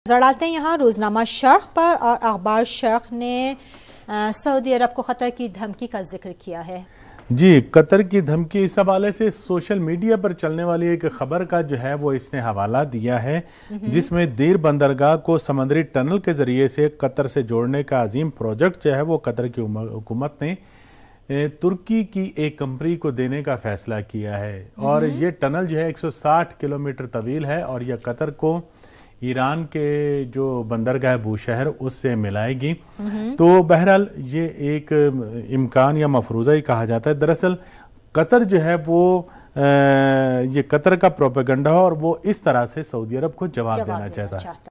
नजर डालते हैं यहाँ रोजनामा शर्क पर, और अखबार शर्क ने सऊदी अरब को खतर की धमकी का जिक्र किया है। जी, कतर की धमकी, इस हवाले से सोशल मीडिया पर चलने वाली एक खबर का जो है वो इसने हवाला दिया है, जिसमें दीर बंदरगाह को समुद्री टनल के जरिए से कतर से जोड़ने का अजीम प्रोजेक्ट जो है वो कतर की हुकूमत ने तुर्की की एक कंपनी को देने का फैसला किया है। और ये टनल जो है 160 किलोमीटर तवील है और यह कतर को ईरान के जो बंदरगाह बूशहर उससे मिलाएगी। तो बहरहाल ये एक इम्कान या मफरूज़ा ही कहा जाता है। दरअसल कतर जो है वो ये कतर का प्रोपेगेंडा है और वो इस तरह से सऊदी अरब को जवाब देना चाहता है।